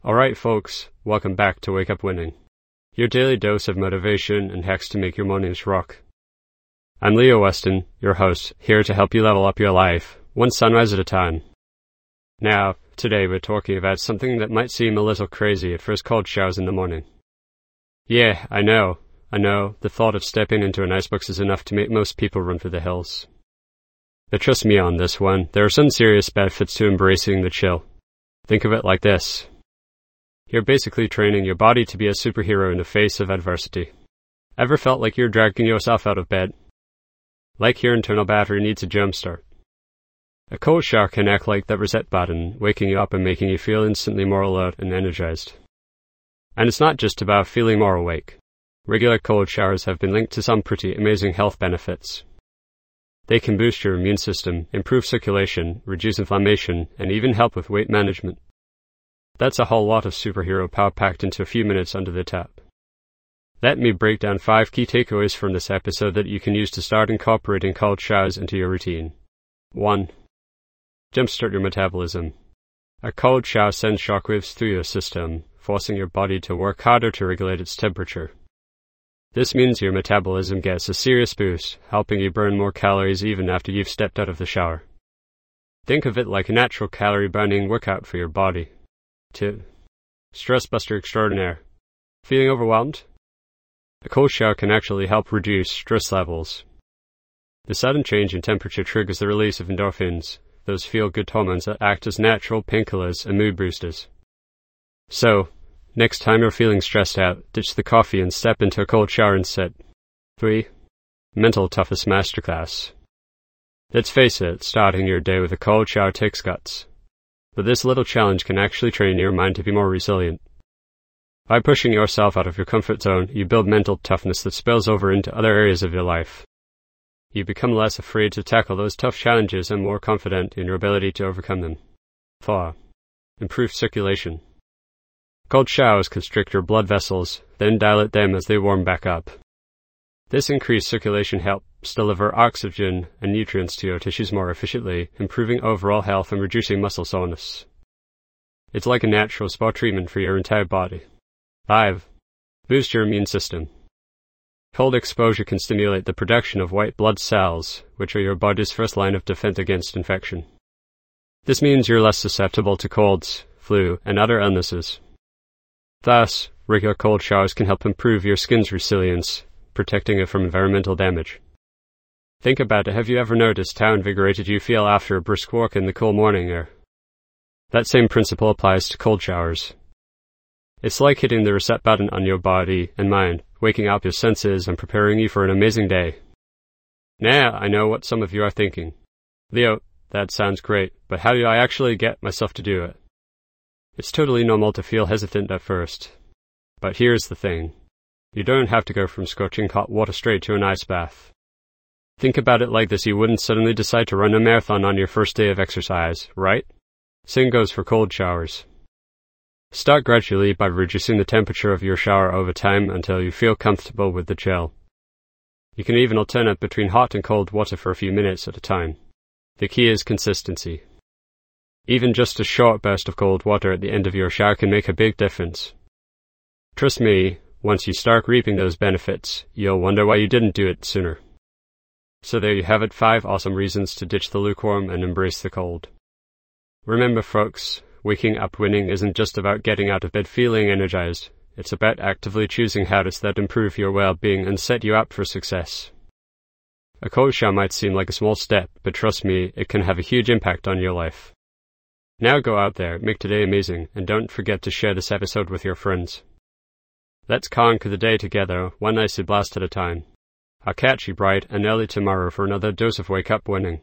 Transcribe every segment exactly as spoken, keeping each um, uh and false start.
Alright folks, welcome back to Wake Up Winning, your daily dose of motivation and hacks to make your mornings rock. I'm Leo Weston, your host, here to help you level up your life, one sunrise at a time. Now, today we're talking about something that might seem a little crazy at first: cold showers in the morning. Yeah, I know, I know, the thought of stepping into an icebox is enough to make most people run for the hills. But trust me on this one, there are some serious benefits to embracing the chill. Think of it like this. You're basically training your body to be a superhero in the face of adversity. Ever felt like you're dragging yourself out of bed? Like your internal battery needs a jumpstart. A cold shower can act like that reset button, waking you up and making you feel instantly more alert and energized. And it's not just about feeling more awake. Regular cold showers have been linked to some pretty amazing health benefits. They can boost your immune system, improve circulation, reduce inflammation, and even help with weight management. That's a whole lot of superhero power packed into a few minutes under the tap. Let me break down five key takeaways from this episode that you can use to start incorporating cold showers into your routine. one. Jumpstart your metabolism. A cold shower sends shockwaves through your system, forcing your body to work harder to regulate its temperature. This means your metabolism gets a serious boost, helping you burn more calories even after you've stepped out of the shower. Think of it like a natural calorie-burning workout for your body. two. Stress buster extraordinaire. Feeling overwhelmed? A cold shower can actually help reduce stress levels. The sudden change in temperature triggers the release of endorphins, those feel-good hormones that act as natural painkillers and mood boosters. So, next time you're feeling stressed out, ditch the coffee and step into a cold shower instead. three. Mental Toughness Masterclass. Let's face it, starting your day with a cold shower takes guts. But this little challenge can actually train your mind to be more resilient. By pushing yourself out of your comfort zone, you build mental toughness that spills over into other areas of your life. You become less afraid to tackle those tough challenges and more confident in your ability to overcome them. four. Improve circulation. Cold showers constrict your blood vessels, then dilate them as they warm back up. This increased circulation helps deliver oxygen and nutrients to your tissues more efficiently, improving overall health and reducing muscle soreness. It's like a natural spa treatment for your entire body. five. Boost your immune system. Cold exposure can stimulate the production of white blood cells, which are your body's first line of defense against infection. This means you're less susceptible to colds, flu, and other illnesses. Thus, regular cold showers can help improve your skin's resilience, protecting it from environmental damage. Think about it, have you ever noticed how invigorated you feel after a brisk walk in the cool morning air? That same principle applies to cold showers. It's like hitting the reset button on your body and mind, waking up your senses and preparing you for an amazing day. Now, I know what some of you are thinking. Leo, that sounds great, but how do I actually get myself to do it? It's totally normal to feel hesitant at first. But here's the thing. You don't have to go from scorching hot water straight to an ice bath. Think about it like this: you wouldn't suddenly decide to run a marathon on your first day of exercise, right? Same goes for cold showers. Start gradually by reducing the temperature of your shower over time until you feel comfortable with the chill. You can even alternate between hot and cold water for a few minutes at a time. The key is consistency. Even just a short burst of cold water at the end of your shower can make a big difference. Trust me, once you start reaping those benefits, you'll wonder why you didn't do it sooner. So there you have it, five awesome reasons to ditch the lukewarm and embrace the cold. Remember folks, waking up winning isn't just about getting out of bed feeling energized. It's about actively choosing habits that improve your well-being and set you up for success. A cold shower might seem like a small step, but trust me, it can have a huge impact on your life. Now go out there, make today amazing, and don't forget to share this episode with your friends. Let's conquer the day together, one icy blast at a time. I'll catch you bright and early tomorrow for another dose of Wake Up Winning.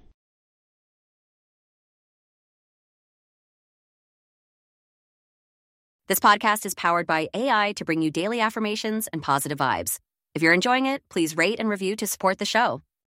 This podcast is powered by A I to bring you daily affirmations and positive vibes. If you're enjoying it, please rate and review to support the show.